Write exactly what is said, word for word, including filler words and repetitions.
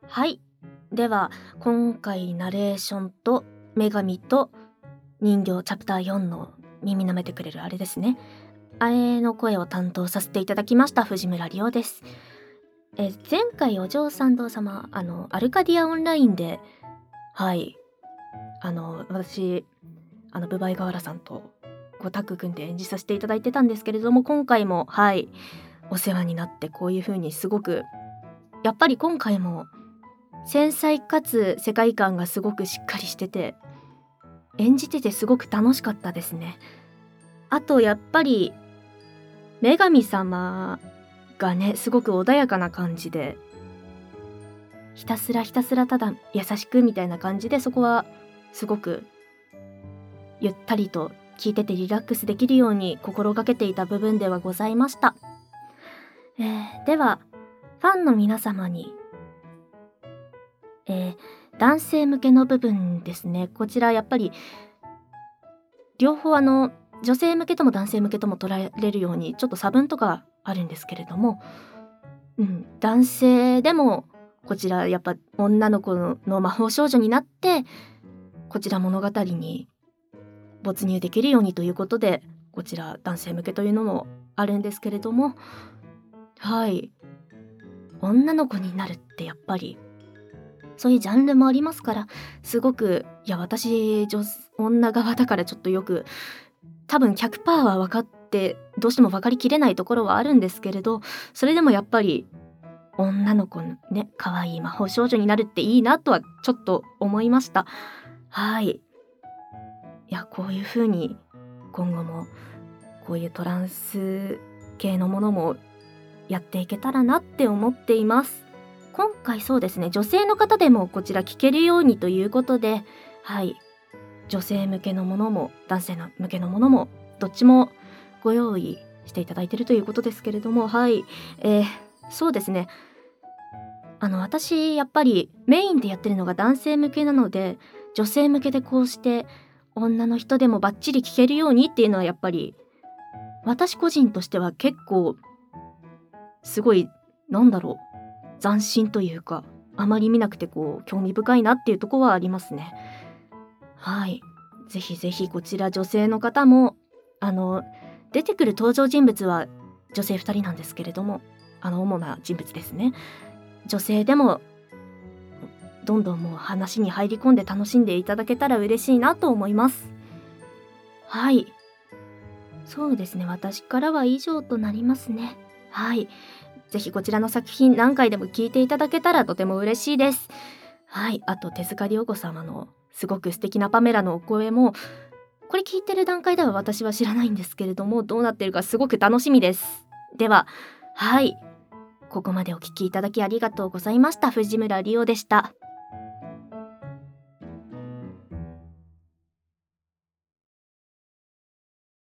はい。では、今回ナレーションと女神と人形チャプターよんの耳舐めてくれるあれですね。あれの声を担当させていただきました藤村理央です。え前回お嬢さん堂様、あの、アルカディアオンラインで、はい、あの、私、あの、ブバイガワラさんとごタッグ組んで演じさせていただいてたんですけれども、今回も、はい、お世話になってこういう風にすごく、やっぱり今回も繊細かつ世界観がすごくしっかりしてて、演じててすごく楽しかったですね。あとやっぱり女神様がね、すごく穏やかな感じで、ひたすらひたすらただ優しくみたいな感じで、そこはすごくゆったりと聞いててリラックスできるように心がけていた部分ではございました。えー、ではファンの皆様に、えー、男性向けの部分ですね。こちらやっぱり両方あの女性向けとも男性向けとも捉えれるようにちょっと差分とかあるんですけれども、うん、男性でもこちらやっぱ女の子の魔法少女になってこちら物語に没入できるようにということで、こちら男性向けというのもあるんですけれども、はい、女の子になるってやっぱりそういうジャンルもありますから、すごく、いや私女女側だからちょっとよく多分 ひゃくパーセント は分かってどうしても分かりきれないところはあるんですけれど、それでもやっぱり女の子のね、可愛い魔法少女になるっていいなとはちょっと思いました。はい。いや、こういう風に今後もこういうトランス系のものもやっていけたらなって思っています。今回そうですね、女性の方でもこちら聞けるようにということで、はい、女性向けのものも男性の向けのものもどっちもご用意していただいているということですけれども、はい、えー、そうですね、あの私やっぱりメインでやってるのが男性向けなので、女性向けでこうして女の人でもバッチリ聞けるようにっていうのはやっぱり私個人としては結構すごい、なんだろう、斬新というか、あまり見なくてこう興味深いなっていうところはありますね。はい、ぜひぜひこちら女性の方も、あの出てくる登場人物は女性ふたりなんですけれども、あの主な人物ですね。女性でもどんどんもう話に入り込んで楽しんでいただけたら嬉しいなと思います。はい、そうですね、私からは以上となりますね。はい、ぜひこちらの作品何回でも聞いていただけたらとても嬉しいです。はい、あと手塚涼子様のすごく素敵なパメラのお声も、これ聞いてる段階では私は知らないんですけれども、どうなってるかすごく楽しみです。では、はい、ここまでお聞きいただきありがとうございました。藤村理央でした。